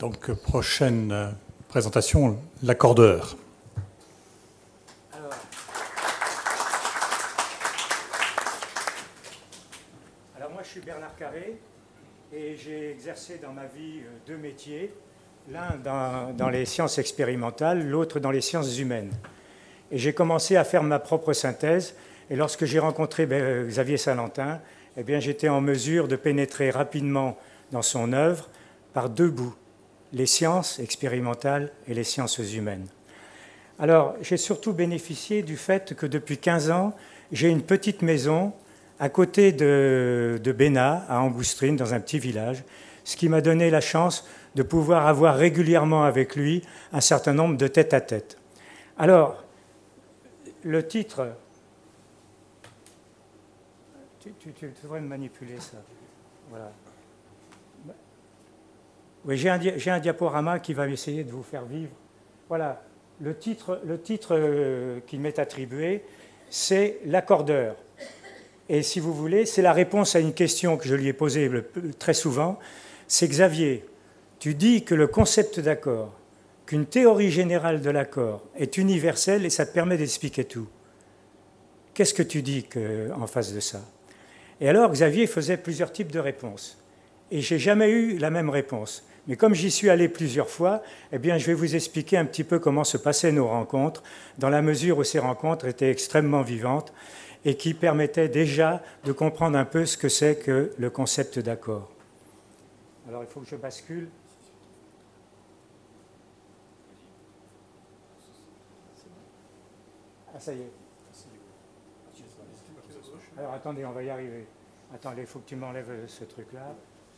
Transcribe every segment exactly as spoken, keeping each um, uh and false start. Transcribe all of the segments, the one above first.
Donc, prochaine euh, présentation, l'accordeur. Alors, alors, moi, je suis Bernard Carré et j'ai exercé dans ma vie euh, deux métiers, l'un dans, dans les sciences expérimentales, l'autre dans les sciences humaines. Et j'ai commencé à faire ma propre synthèse. Et lorsque j'ai rencontré ben, Xavier Salentin, eh bien, j'étais en mesure de pénétrer rapidement dans son œuvre par deux bouts, les sciences expérimentales et les sciences humaines. Alors, j'ai surtout bénéficié du fait que depuis quinze ans, j'ai une petite maison à côté de, de Bénat, à Angoustrine, dans un petit village, ce qui m'a donné la chance de pouvoir avoir régulièrement avec lui un certain nombre de tête-à-tête. Alors, le titre... Tu, tu, tu devrais me manipuler ça. Voilà. Oui, j'ai un, j'ai un diaporama qui va essayer de vous faire vivre. Voilà. Le titre, le titre euh, qui m'est attribué, c'est l'accordeur. Et si vous voulez, c'est la réponse à une question que je lui ai posée le, très souvent. C'est Xavier, tu dis que le concept d'accord, qu'une théorie générale de l'accord est universelle et ça te permet d'expliquer tout. Qu'est-ce que tu dis que, en face de ça? Et alors, Xavier faisait plusieurs types de réponses. Et je n'ai jamais eu la même réponse. Mais comme j'y suis allé plusieurs fois, eh bien, je vais vous expliquer un petit peu comment se passaient nos rencontres, dans la mesure où ces rencontres étaient extrêmement vivantes et qui permettaient déjà de comprendre un peu ce que c'est que le concept d'accord. Alors, il faut que je bascule. Ah, ça y est. Alors, attendez, on va y arriver. Attendez, il faut que tu m'enlèves ce truc-là.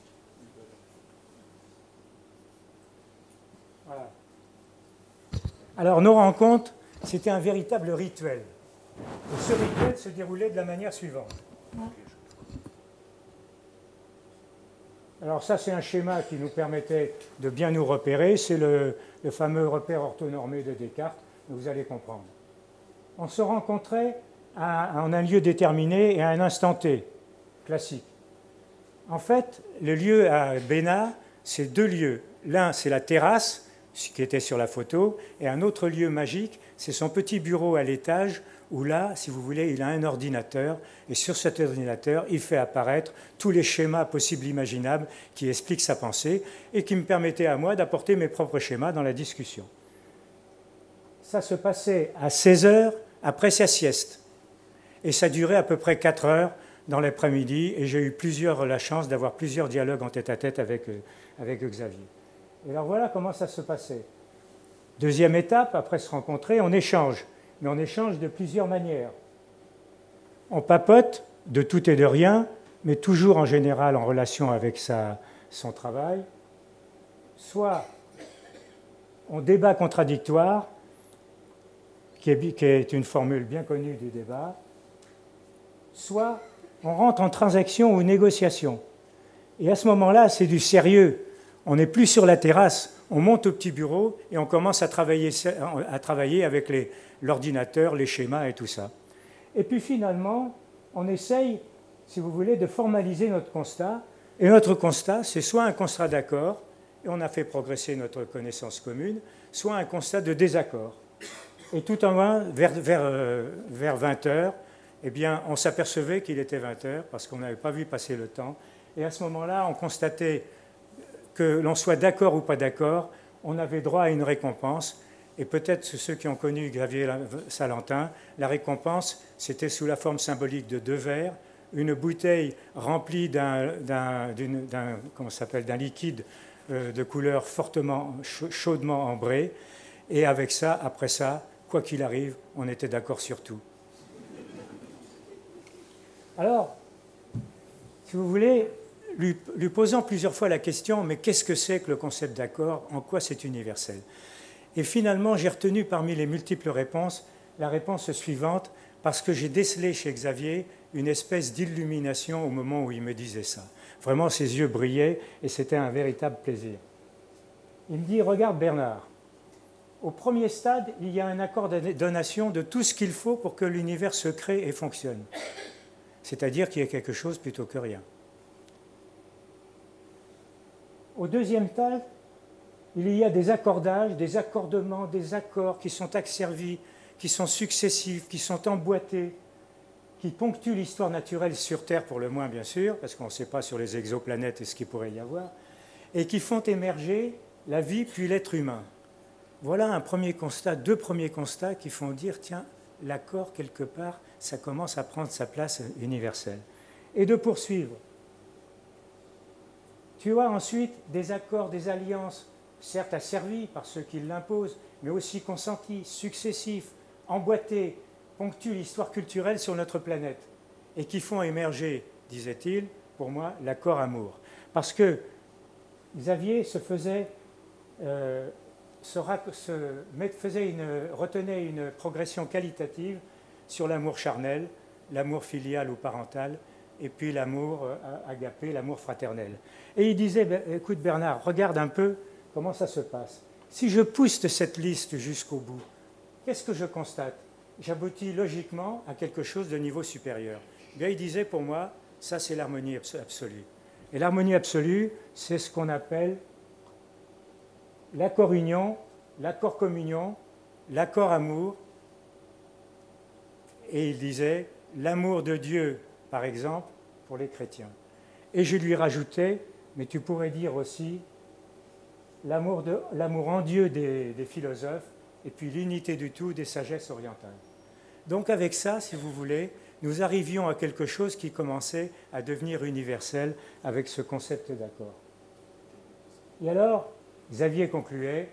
Voilà. Alors, nos rencontres, c'était un véritable rituel. Et ce rituel se déroulait de la manière suivante. Alors, ça, c'est un schéma qui nous permettait de bien nous repérer. C'est le, le fameux repère orthonormé de Descartes. Vous allez comprendre. On se rencontrait à, en un lieu déterminé et à un instant T, classique. En fait, le lieu à Bénat, c'est deux lieux. L'un, c'est la terrasse, ce qui était sur la photo, et un autre lieu magique, c'est son petit bureau à l'étage, où là, si vous voulez, il a un ordinateur, et sur cet ordinateur, il fait apparaître tous les schémas possibles imaginables qui expliquent sa pensée, et qui me permettaient à moi d'apporter mes propres schémas dans la discussion. Ça se passait à seize heures, après sa sieste, et ça durait à peu près quatre heures dans l'après-midi, et j'ai eu plusieurs, la chance d'avoir plusieurs dialogues en tête-à-tête avec, avec Xavier. Et alors voilà comment ça se passait. Deuxième étape, après se rencontrer, on échange. Mais on échange de plusieurs manières. On papote de tout et de rien, mais toujours en général en relation avec sa, son travail. Soit on débat contradictoire, qui est, qui est une formule bien connue du débat, soit on rentre en transaction ou négociation. Et à ce moment-là, c'est du sérieux. On n'est plus sur la terrasse, on monte au petit bureau et on commence à travailler, à travailler avec les, l'ordinateur, les schémas et tout ça. Et puis finalement, on essaye, si vous voulez, de formaliser notre constat. Et notre constat, c'est soit un constat d'accord, et on a fait progresser notre connaissance commune, soit un constat de désaccord. Et tout en loin, vers, vers, euh, vers vingt heures, eh bien, on s'apercevait qu'il était vingt heures parce qu'on n'avait pas vu passer le temps. Et à ce moment-là, on constatait que l'on soit d'accord ou pas d'accord, on avait droit à une récompense. Et peut-être ceux qui ont connu Xavier Salentin, la récompense, c'était sous la forme symbolique de deux verres, une bouteille remplie d'un, d'un, d'un, comment ça s'appelle, d'un liquide de couleur fortement, chaudement ambré. Et avec ça, après ça, quoi qu'il arrive, on était d'accord sur tout. Alors, si vous voulez, lui, lui posant plusieurs fois la question, mais qu'est-ce que c'est que le concept d'accord? En quoi c'est universel? Et finalement, j'ai retenu parmi les multiples réponses la réponse suivante, parce que j'ai décelé chez Xavier une espèce d'illumination au moment où il me disait ça. Vraiment, ses yeux brillaient et c'était un véritable plaisir. Il me dit, regarde Bernard, au premier stade, il y a un accord de donation de tout ce qu'il faut pour que l'univers se crée et fonctionne. C'est-à-dire qu'il y a quelque chose plutôt que rien. Au deuxième stade, il y a des accordages, des accordements, des accords qui sont asservis, qui sont successifs, qui sont emboîtés, qui ponctuent l'histoire naturelle sur Terre pour le moins bien sûr, parce qu'on ne sait pas sur les exoplanètes et ce qu'il pourrait y avoir, et qui font émerger la vie puis l'être humain. Voilà un premier constat, deux premiers constats qui font dire, tiens, l'accord quelque part, ça commence à prendre sa place universelle. Et de poursuivre. Tu as ensuite des accords, des alliances, certes asservis par ceux qui l'imposent, mais aussi consentis, successifs, emboîtés, ponctuent l'histoire culturelle sur notre planète et qui font émerger, disait-il, pour moi, l'accord amour. Parce que Xavier se faisait, euh, se, se met, faisait une, retenait une progression qualitative sur l'amour charnel, l'amour filial ou parental, et puis l'amour agapé, l'amour fraternel. Et il disait, écoute Bernard, regarde un peu comment ça se passe. Si je pousse cette liste jusqu'au bout, qu'est-ce que je constate? J'aboutis logiquement à quelque chose de niveau supérieur. Bien, il disait pour moi, ça c'est l'harmonie absolue. Et l'harmonie absolue, c'est ce qu'on appelle l'accord union, l'accord communion, l'accord amour. Et il disait l'amour de Dieu, par exemple, pour les chrétiens. Et je lui rajoutais, mais tu pourrais dire aussi l'amour, de, l'amour en Dieu des, des philosophes, et puis l'unité du tout des sagesses orientales. Donc avec ça, si vous voulez, nous arrivions à quelque chose qui commençait à devenir universel avec ce concept d'accord. Et alors, Xavier concluait,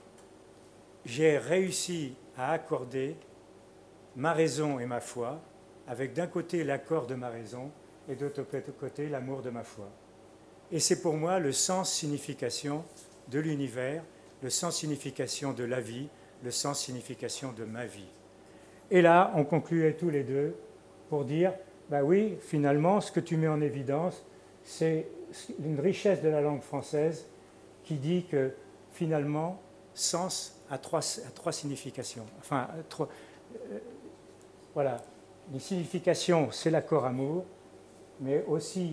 j'ai réussi à accorder ma raison et ma foi, avec d'un côté l'accord de ma raison et de l'autre côté l'amour de ma foi. Et c'est pour moi le sens-signification de l'univers, le sens-signification de la vie, le sens-signification de ma vie. Et là, on concluait tous les deux pour dire, bah oui, finalement, ce que tu mets en évidence, c'est une richesse de la langue française qui dit que finalement, sens a trois, a trois significations. Enfin, trois, euh, voilà, une signification, c'est l'accord amour, mais aussi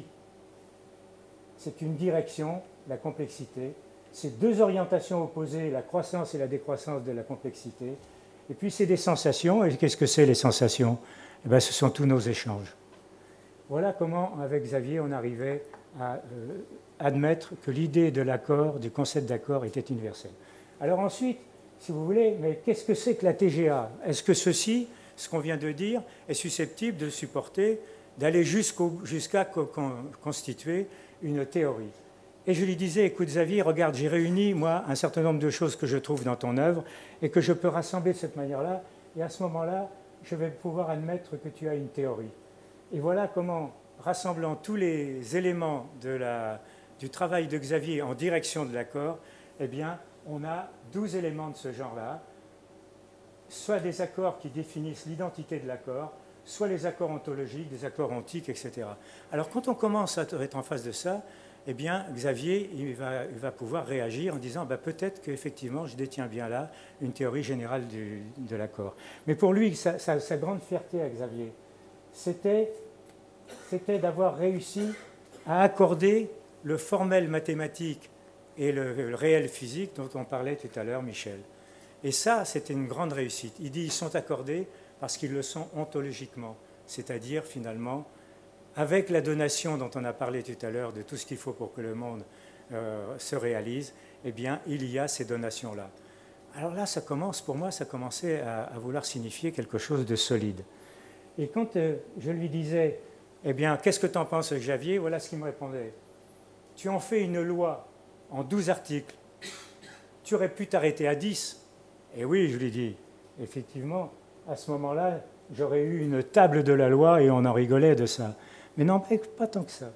c'est une direction, la complexité. C'est deux orientations opposées, la croissance et la décroissance de la complexité. Et puis c'est des sensations. Et qu'est-ce que c'est les sensations? Eh bien, ce sont tous nos échanges. Voilà comment, avec Xavier, on arrivait à euh, admettre que l'idée de l'accord, du concept d'accord, était universelle. Alors ensuite, si vous voulez, mais qu'est-ce que c'est que la T G A? Est-ce que ceci, ce qu'on vient de dire, est susceptible de supporter, d'aller jusqu'au, jusqu'à co- constituer une théorie? Et je lui disais, écoute Xavier, regarde, j'ai réuni, moi, un certain nombre de choses que je trouve dans ton œuvre et que je peux rassembler de cette manière-là. Et à ce moment-là, je vais pouvoir admettre que tu as une théorie. Et voilà comment, rassemblant tous les éléments de la, du travail de Xavier en direction de l'accord, eh bien, on a douze éléments de ce genre-là, soit des accords qui définissent l'identité de l'accord, soit les accords ontologiques, des accords ontiques, et cetera. Alors, quand on commence à être en face de ça, eh bien, Xavier il va, il va pouvoir réagir en disant bah, peut-être qu'effectivement, je détiens bien là une théorie générale du, de l'accord. Mais pour lui, sa, sa, sa grande fierté à Xavier, c'était, c'était d'avoir réussi à accorder le formel mathématique et le, le réel physique dont on parlait tout à l'heure, Michel. Et ça, c'était une grande réussite. Il dit ils sont accordés parce qu'ils le sont ontologiquement, c'est-à-dire finalement avec la donation dont on a parlé tout à l'heure de tout ce qu'il faut pour que le monde euh, se réalise, eh bien, il y a ces donations-là. Alors là, ça commence, pour moi, ça commençait à, à vouloir signifier quelque chose de solide. Et quand euh, je lui disais, eh bien, qu'est-ce que tu en penses, Xavier? Voilà ce qu'il me répondait. Tu en fais une loi en douze articles. Tu aurais pu t'arrêter à dix. Et oui, je lui dis, effectivement, à ce moment-là, j'aurais eu une table de la loi et on en rigolait de ça. Mais non, pas tant que ça.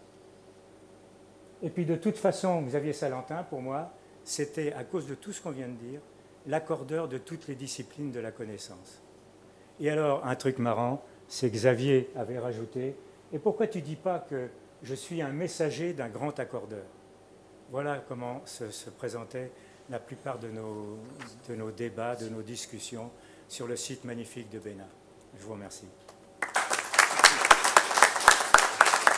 Et puis de toute façon, Xavier Salentin, pour moi, c'était, à cause de tout ce qu'on vient de dire, l'accordeur de toutes les disciplines de la connaissance. Et alors, un truc marrant, c'est que Xavier avait rajouté, et pourquoi tu ne dis pas que je suis un messager d'un grand accordeur? Voilà comment se, se présentaient la plupart de nos, de nos débats, de nos discussions sur le site magnifique de Bénin. Je vous remercie.